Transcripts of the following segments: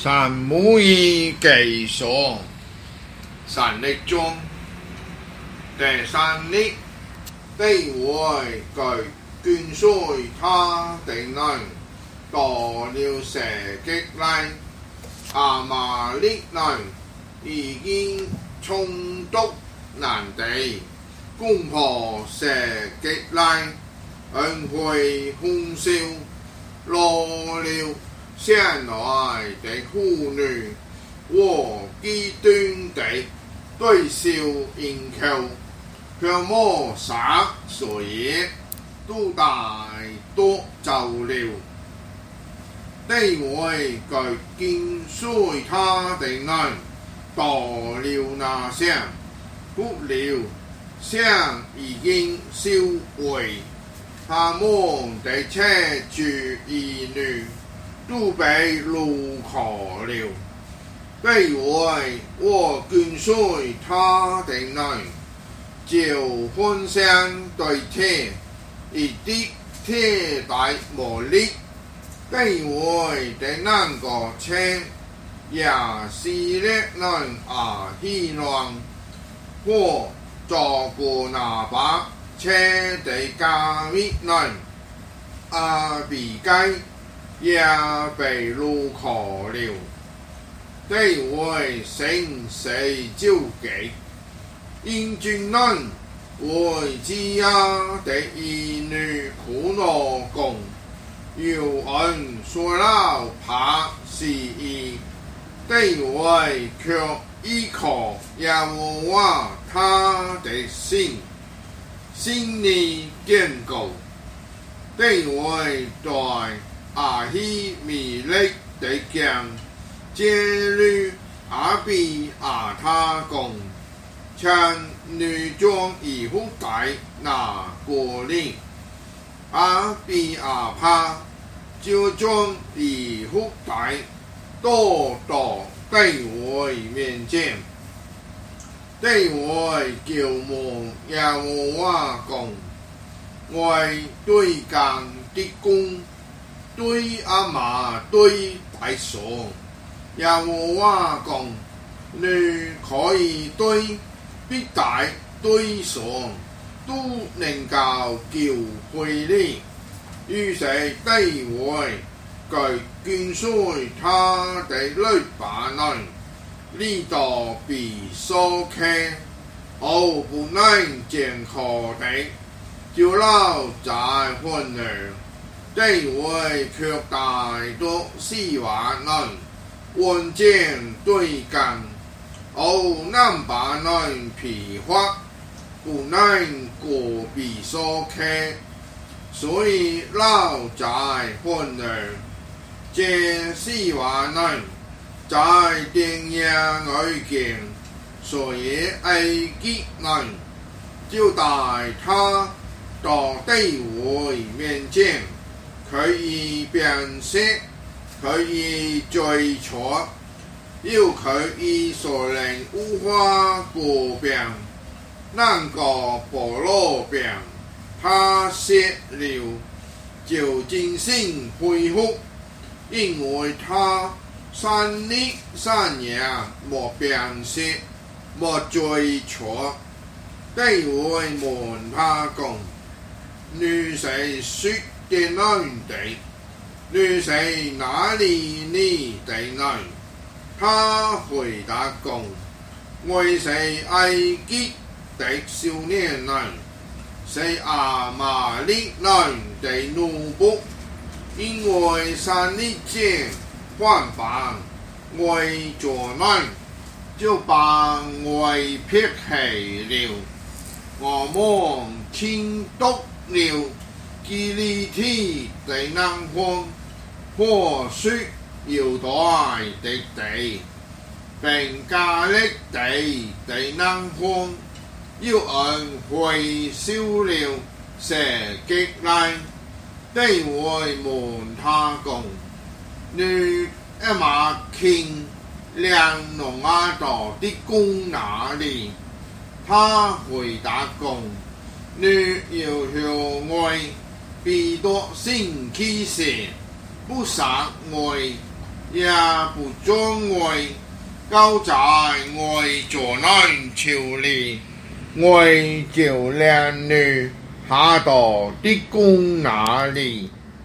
三母以寄所，三力中，第三力，地位具捐髓他地內，多了射擊來，阿瑪力內已經衝突難地，攻破射擊來，恩惠豐收，落了向來的婦女和極端地對笑迎求，卻沒殺所以都大多走了。地位具捐他地內，多了那些不了，像已經燒毀，他們的車主兒女都被擄去了。地位和捐髓他地內，就分相對鐵，一啲鐵大無力。地位的那個車也是叻能希望或做過那把車的加密能比該也被擄去了。地位生死照記，因君能為之家的兒女苦惱共，有人說了怕是義，地位卻依靠耶和華他的心理堅固。地位對阿希米勒的將揭露阿比亞他共，將女裝以後帶那過嚟，阿比亞他就將以後帶到地位面前，地位叫望耶和華講，為對抗的公，對阿瑪對大所，耶和華講，你可以對必大對所，都能夠叫回你。於是地位具捐髓他的律法內，呢度被所傾，我不能健康地就留在婚內，地位卻大多希望能穩健對抗，我能把能批發，不能過被所傾。所以留在婚內，這希望能在定義外見，所以埃及人就帶他到地位面前，可以辨識，可以追查，又可以所能無法過辨，能夠保羅辨。他泄了就精神恢復，因為他三日三夜沒辨識，沒追查。地位問他講，你是說的哪地？你是哪裡你地內？他回答講，我是埃及的少年人。是阿瑪力人的奴僕，因為三日前犯法，為作難，就把我撇棄了。我們傾讀了基利提的南方，或說猶大的地，並加勒地的南方。有人回收了射擊來，地位問他講，你阿瑪傾兩農亞道的弓哪裡？他回答講，你要向外必多星期時，不殺我也不尊为高在外座难朝礼，为救良女下到的宫那里。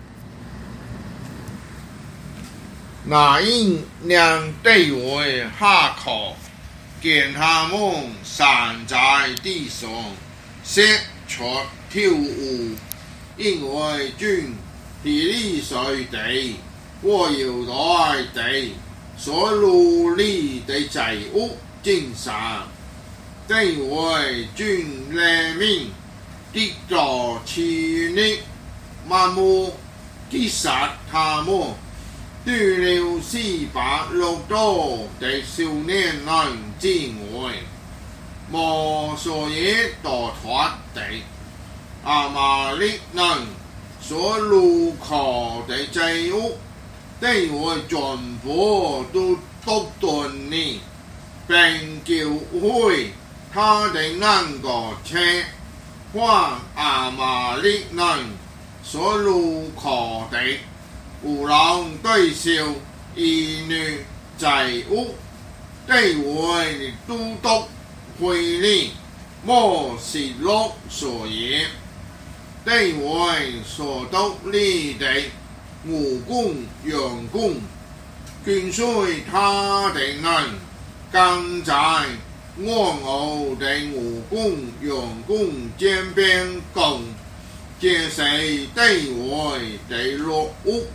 那因两对位下考，见他们散在地上，射出跳舞，因为君地理水地，我要来地所努力的财物精神，对为君怜悯，的着其力，万物击杀他们。对了460多的少年人之外，无所也到脱地，阿玛力人所路考的财物，对我全部都独断你，并叫会他的那个车，换阿玛力人所路考的。有人对照兒女財物，對為都督會理，莫是落所也。對為所督理的武功用功，捐隨他的人，更在我我的武功用功兼邊共，這是對為的落物。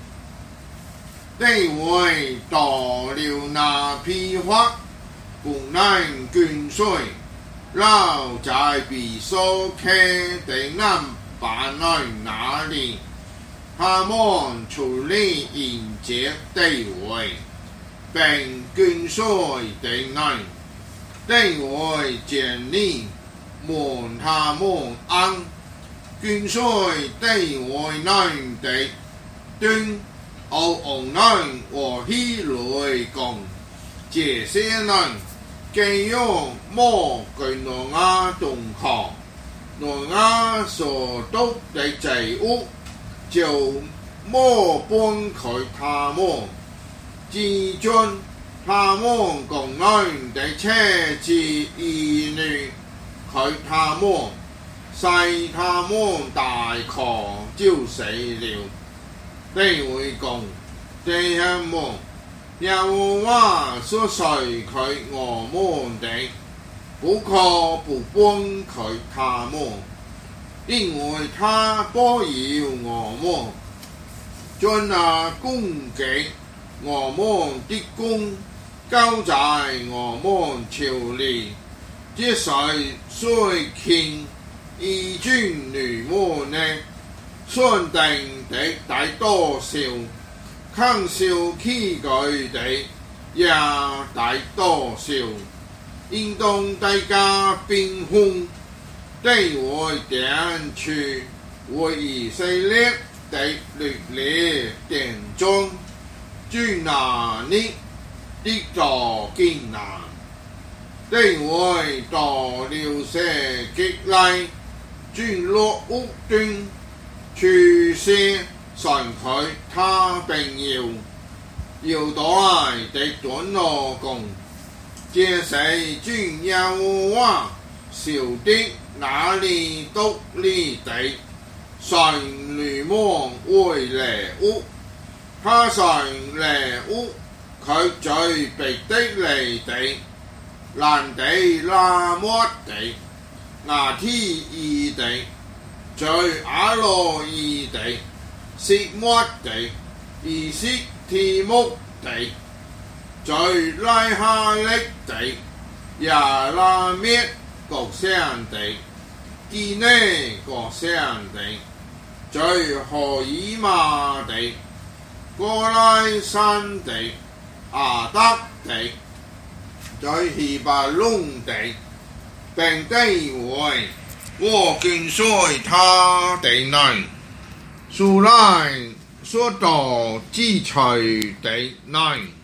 對為到了那批發，不能捐隨，老在比所開的南板來那裡，他們處理迎接對為，並捐隨的人，對為建立門他們安，捐隨對為人的端。我人和希來共，這些人既用魔具挪亞動狂，挪亞所得的財物，就莫搬佢他們，至尊他們共人的車子兒女，佢他們，使他們大狂就死了。對為講，這樣麼？耶和華所隨佢我們的，不可不幫佢他們，因為他保佑我們，將那攻擊我們的功交在我們手裡，這是最近義軍女們呢？算定的大多少，肯少起佢哋也大多少，應當大家平衡，對為點處為以色列的律例典章，最難的做艱難，對為到了些極來，轉落屋端。處事神佢他並要來的短羅共，這是尊耶和華小的那裡獨立的，神女望為禮物，他神禮物佢最別的離地，蘭地拉莫地，亞提爾地。在阿羅伊地、色摩地、以色提木地，在拉哈力地、亞拉滅各鄉地、基內各鄉地，在荷爾瑪地、哥拉山地、亞德地，在希伯龍地，並地為。我跟隨他的人，素來所到之財的人。